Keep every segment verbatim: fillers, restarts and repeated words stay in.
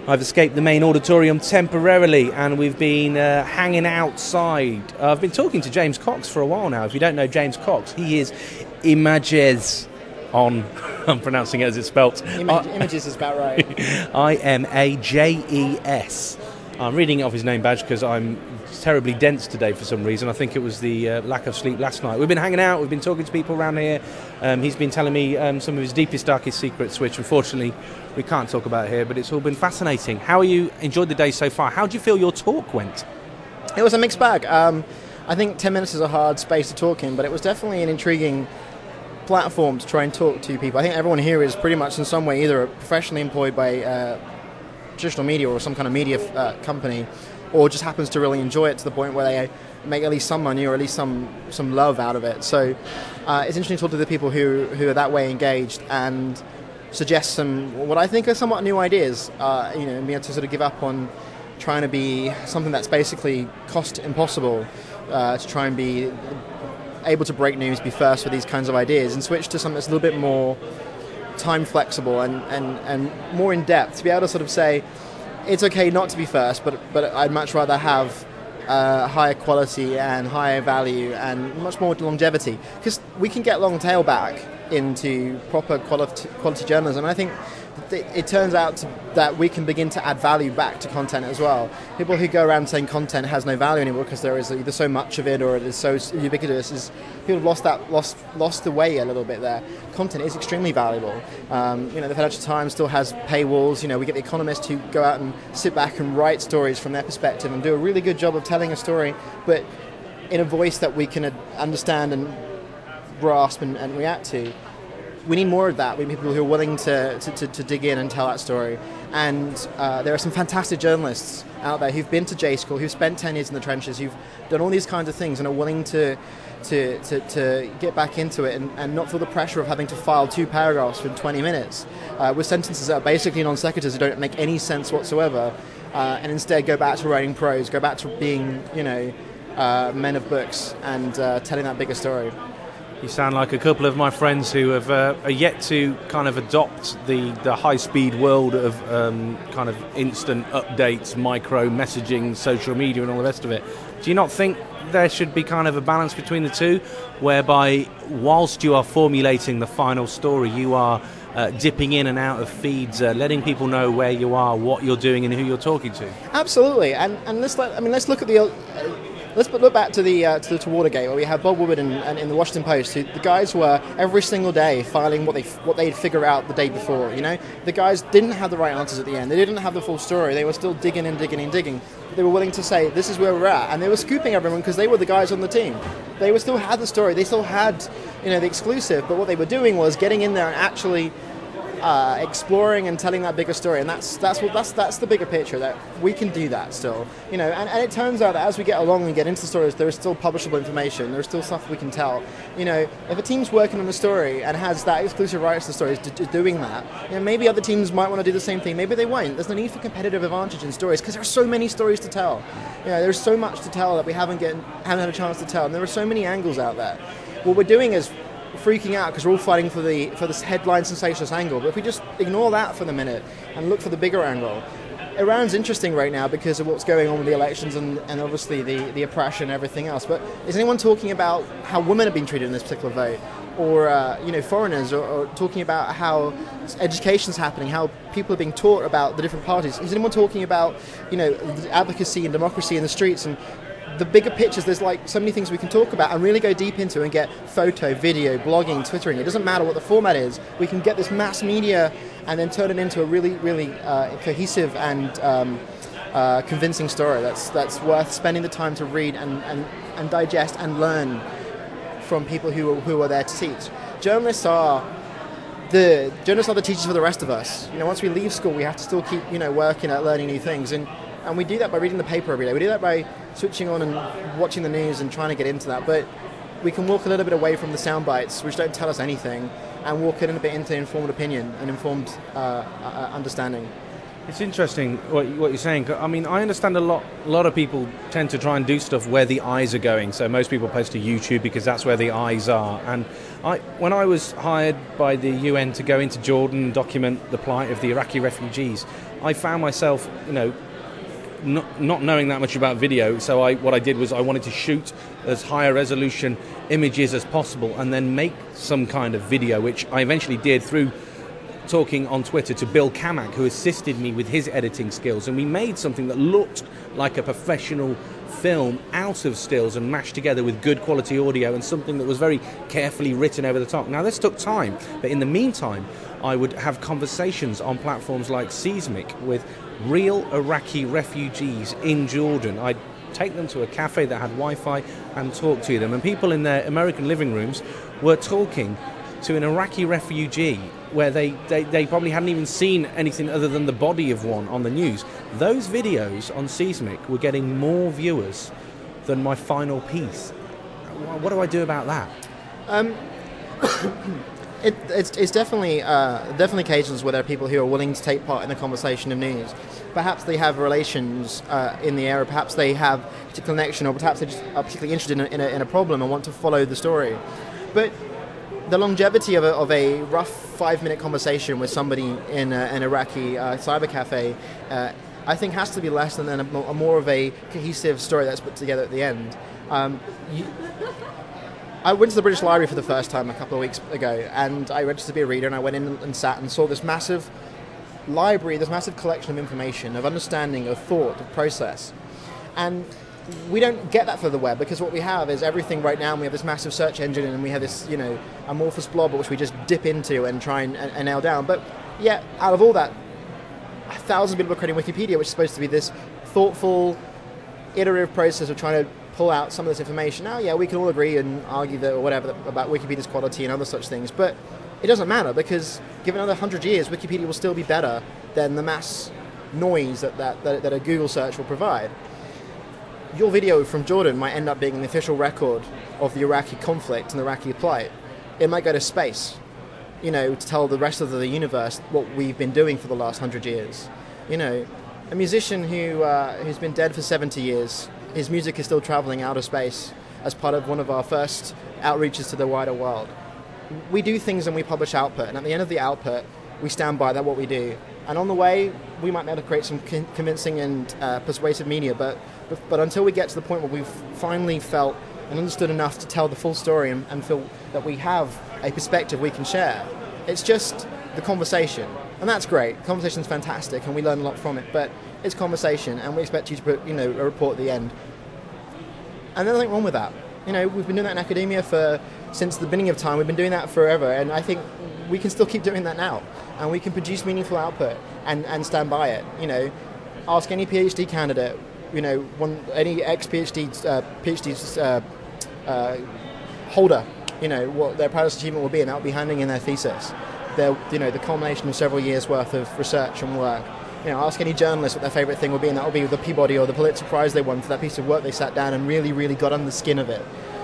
I've escaped the main auditorium temporarily, and we've been uh, hanging outside. Uh, I've been talking to James Cox for a while now. If you don't know James Cox, he is Images on... I'm pronouncing it as it's spelt. Image, uh, images is about right. I M A J E S. I'm reading it off his name badge because I'm terribly dense today for some reason. I think it was the uh, lack of sleep last night. We've been hanging out, we've been talking to people around here. Um, he's been telling me um, some of his deepest, darkest secrets, which unfortunately we can't talk about here, but it's all been fascinating. How are you enjoyed the day so far? How do you feel your talk went? It was a mixed bag. Um, I think ten minutes is a hard space to talk in, but it was definitely an intriguing platform to try and talk to people. I think everyone here is pretty much in some way either professionally employed by uh, traditional media or some kind of media uh, company, or just happens to really enjoy it to the point where they make at least some money or at least some some love out of it. So uh, it's interesting to talk to the people who, who are that way engaged and suggest some what I think are somewhat new ideas, uh, you know, and be able to sort of give up on trying to be something that's basically cost impossible, uh, to try and be able to break news, be first with these kinds of ideas, and switch to something that's a little bit more time flexible and, and, and more in depth, to be able to sort of say it's okay not to be first, but but I'd much rather have uh, higher quality and higher value and much more longevity, because we can get long tail back into proper quality, quality journalism, and I think it, it turns out to, that we can begin to add value back to content as well. People who go around saying content has no value anymore because there is either so much of it or it is so ubiquitous, is people have lost that lost lost the way a little bit there. Content is extremely valuable. Um, you know, the Financial Times still has paywalls. You know, we get the Economist who go out and sit back and write stories from their perspective and do a really good job of telling a story, but in a voice that we can understand and grasp and, and react to. We need more of that. We need people who are willing to, to, to, to dig in and tell that story. And uh, there are some fantastic journalists out there who've been to J School, who've spent ten years in the trenches, who've done all these kinds of things and are willing to to, to, to get back into it and, and not feel the pressure of having to file two paragraphs in twenty minutes uh, with sentences that are basically non sequiturs that don't make any sense whatsoever, uh, and instead go back to writing prose, go back to being, you know, uh, men of books and uh, telling that bigger story. You sound like a couple of my friends who have uh, are yet to kind of adopt the, the high-speed world of um, kind of instant updates, micro messaging, social media and all the rest of it. Do you not think there should be kind of a balance between the two, whereby whilst you are formulating the final story, you are uh, dipping in and out of feeds, uh, letting people know where you are, what you're doing and who you're talking to? Absolutely. And, and let's, let, I mean, let's look at the... Uh, Let's look back to the uh, to, the, to Watergate, where we have Bob Woodward and, and in the Washington Post, who the guys were every single day filing what they what they'd figure out the day before. You know, the guys didn't have the right answers at the end. They didn't have the full story. They were still digging and digging and digging. They were willing to say, "This is where we're at," and they were scooping everyone because they were the guys on the team. They were still had the story. They still had, you know, the exclusive. But what they were doing was getting in there and actually Uh, exploring and telling that bigger story, and that's that's what that's that's the bigger picture, that we can do that still, you know. And, and it turns out that as we get along and get into the stories, there is still publishable information. There's still stuff we can tell. You know, if a team's working on a story and has that exclusive rights to the stories, d- d- doing that, you know, maybe other teams might want to do the same thing. Maybe they won't. There's no need for competitive advantage in stories because there are so many stories to tell. You know, there's so much to tell that we haven't get haven't had a chance to tell, and there are so many angles out there. What we're doing is freaking out because we're all fighting for the for this headline sensationalist angle. But if we just ignore that for the minute and look for the bigger angle, Iran's interesting right now because of what's going on with the elections and, and obviously the, the oppression and everything else. But is anyone talking about how women have been treated in this particular vote? Or, uh, you know, foreigners, or, or talking about how education's happening, how people are being taught about the different parties? Is anyone talking about, you know, advocacy and democracy in the streets and the bigger pictures? There's like so many things we can talk about and really go deep into and get photo, video, blogging, Twittering. It doesn't matter what the format is. We can get this mass media and then turn it into a really, really uh, cohesive and um, uh, convincing story that's that's worth spending the time to read and, and, and digest and learn from people who are, who are there to teach. Journalists are the journalists are the teachers for the rest of us. You know, once we leave school, we have to still keep, you know, working at learning new things, and and we do that by reading the paper every day. We do that by switching on and watching the news and trying to get into that. But we can walk a little bit away from the sound bites, which don't tell us anything, and walk a little bit into informed opinion and informed uh, uh, understanding. It's interesting what, what you're saying. I mean, I understand a lot. A lot of people tend to try and do stuff where the eyes are going. So most people post to YouTube because that's where the eyes are. And I, when I was hired by the U N to go into Jordan and document the plight of the Iraqi refugees, I found myself, you know, not, not knowing that much about video, so I, what I did was I wanted to shoot as high a resolution images as possible and then make some kind of video, which I eventually did through talking on Twitter to Bill Kamak, who assisted me with his editing skills, and we made something that looked like a professional film out of stills and mashed together with good quality audio and something that was very carefully written over the top. Now this took time, but in the meantime I would have conversations on platforms like Seismic with real Iraqi refugees in Jordan. I'd take them to a cafe that had Wi-Fi and talk to them, and people in their American living rooms were talking to an Iraqi refugee where they, they, they probably hadn't even seen anything other than the body of one on the news. Those videos on Seismic were getting more viewers than my final piece. What do I do about that? Um, it, it's, it's definitely uh, definitely occasions where there are people who are willing to take part in the conversation of news. Perhaps they have relations uh, in the area, perhaps they have a particular connection, or perhaps they just are particularly interested in a, in, a, in a problem and want to follow the story. But the longevity of a, of a rough five-minute conversation with somebody in a, an Iraqi uh, cyber cafe, uh, I think has to be less than a, a more of a cohesive story that's put together at the end. Um, you, I went to the British Library for the first time a couple of weeks ago, and I registered to be a reader, and I went in and sat and saw this massive library, this massive collection of information, of understanding, of thought, of process. And we don't get that for the web, because what we have is everything right now, and we have this massive search engine, and we have this, you know, amorphous blob which we just dip into and try and, and, and nail down. But yeah, out of all that, thousands of people are creating Wikipedia, which is supposed to be this thoughtful, iterative process of trying to pull out some of this information. Now, yeah, we can all agree and argue that or whatever about Wikipedia's quality and other such things, but it doesn't matter, because given another hundred years, Wikipedia will still be better than the mass noise that, that, that, that a Google search will provide. Your video from Jordan might end up being the official record of the Iraqi conflict and the Iraqi plight. It might go to space, you know, to tell the rest of the universe what we've been doing for the last hundred years. You know, a musician who uh, who's been dead for seventy years, his music is still traveling out of space as part of one of our first outreaches to the wider world. We do things and we publish output, and at the end of the output, we stand by that what we do. And on the way, we might be able to create some con- convincing and uh, persuasive media, but, but but until we get to the point where we've finally felt and understood enough to tell the full story and, and feel that we have a perspective we can share, it's just the conversation. And that's great. Conversation's fantastic, and we learn a lot from it, but it's conversation, and we expect you to put, you know, a report at the end. And there's nothing wrong with that. You know, we've been doing that in academia for since the beginning of time. We've been doing that forever, and I think we can still keep doing that now, and we can produce meaningful output and, and stand by it. You know, ask any PhD candidate, you know, one, any ex-PhD uh, PhD uh, uh, holder, you know, what their proudest achievement will be, and that will be handing in their thesis. Their, you know, the culmination of several years' worth of research and work. You know, ask any journalist what their favourite thing will be, and that will be the Peabody or the Pulitzer Prize they won for that piece of work they sat down and really, really got under the skin of it.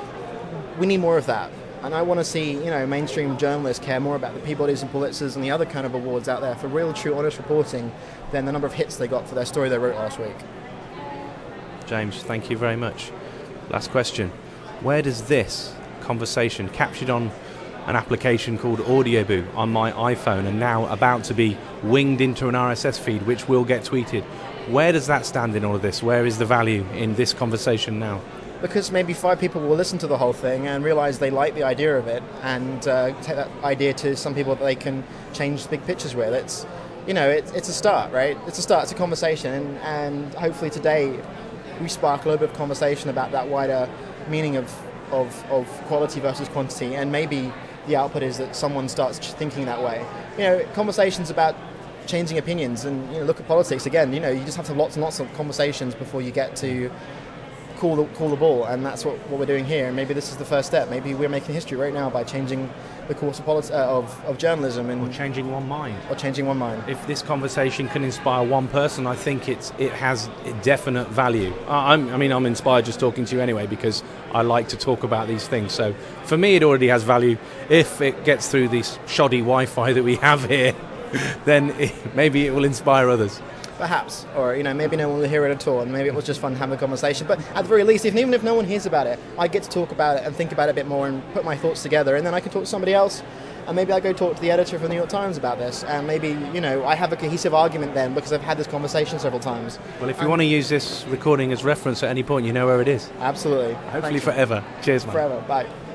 We need more of that. And I want to see, you know, mainstream journalists care more about the Peabodys and Pulitzers and the other kind of awards out there for real, true, honest reporting than the number of hits they got for their story they wrote last week. James, thank you very much. Last question. Where does this conversation, captured on an application called Audioboo on my iPhone and now about to be winged into an R S S feed, which will get tweeted, where does that stand in all of this? Where is the value in this conversation now? Because maybe five people will listen to the whole thing and realise they like the idea of it, and uh, take that idea to some people that they can change big pictures with. It's, you know, it, it's a start, right? It's a start, it's a conversation, and, and hopefully today we spark a little bit of conversation about that wider meaning of, of, of quality versus quantity, and maybe the output is that someone starts thinking that way. You know, conversations about changing opinions, and, you know, look at politics again. You know, you just have to have lots and lots of conversations before you get to call the, call the ball, and that's what, what we're doing here. And maybe this is the first step. Maybe we're making history right now by changing the course of politi- uh, of, of journalism, and or changing one mind. Or changing one mind. If this conversation can inspire one person, I think it's it has definite value. I'm, I mean, I'm inspired just talking to you anyway, because I like to talk about these things. So for me, it already has value. If it gets through this shoddy Wi-Fi that we have here, then it, maybe it will inspire others. Perhaps, or, you know, maybe no one will hear it at all, and maybe it was just fun to have a conversation. But at the very least, if, even if no one hears about it, I get to talk about it and think about it a bit more and put my thoughts together, and then I can talk to somebody else, and maybe I go talk to the editor for the New York Times about this, and maybe, you know, I have a cohesive argument then because I've had this conversation several times. Well, if you um, want to use this recording as reference at any point, you know where it is. Absolutely. Hopefully forever. Cheers, man. Forever. Bye.